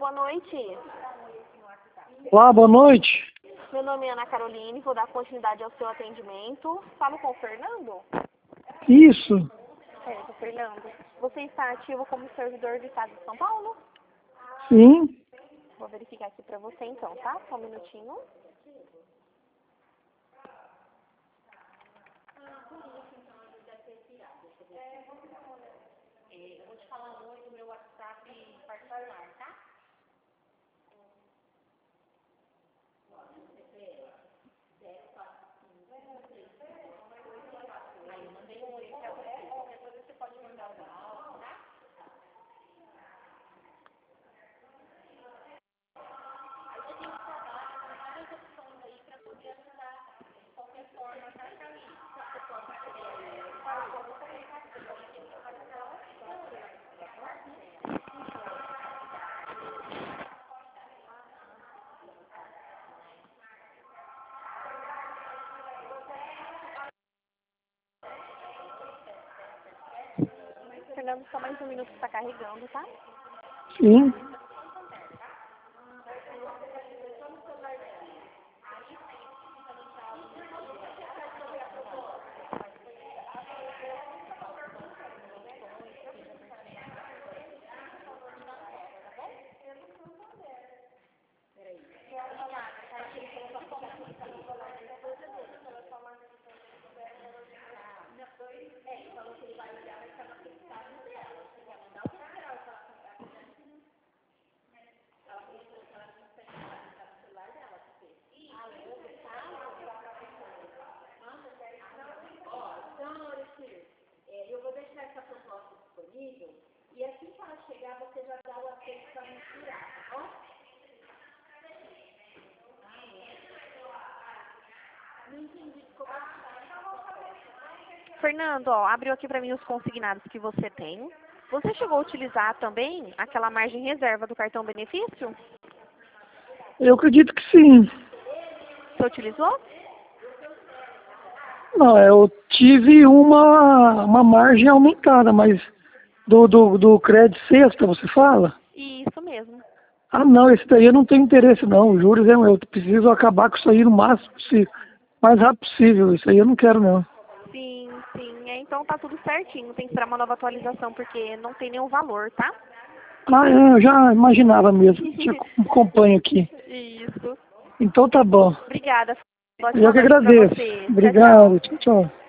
boa noite. Olá, boa noite. Meu nome é Ana Caroline, vou dar continuidade ao seu atendimento. Falo com o Fernando? Isso. Certo, Fernando. Você está ativo como servidor do Estado de São Paulo? Sim. Vou verificar aqui para você então, tá? Só um minutinho. Eu vou te falar o nome do meu WhatsApp particular, tá? Aí eu mandei um oi pra você. Qualquer coisa você pode mandar um áudio, tá? Aí você tem que falar várias opções aí pra poder ajudar de qualquer forma, tá, Carlinhos? Você pode fazer uma comunicação. Fernando, só mais um minuto que está carregando, tá? Sim. Eu vou deixar essa proposta disponível e assim que ela chegar, você já dá o aceito para misturar, tá bom? Não entendi, desculpa. Fernando, ó, abriu aqui para mim os consignados que você tem. Você chegou a utilizar também aquela margem reserva do cartão benefício? Eu acredito que sim. Você utilizou? Não, eu tive uma margem aumentada, mas do crédito sexta, você fala? Isso mesmo. Ah, não, esse daí eu não tenho interesse, não. Os juros, eu preciso acabar com isso aí no máximo possível. Mais rápido possível. Isso aí eu não quero, não. Sim, sim. Então tá tudo certinho. Tem que esperar uma nova atualização porque não tem nenhum valor, tá? Ah, eu já imaginava mesmo. Te acompanho aqui. Isso. Então tá bom. Obrigada. Eu Ótima que noite pra agradeço. você. Tchau, Obrigado. tchau. Tchau, tchau.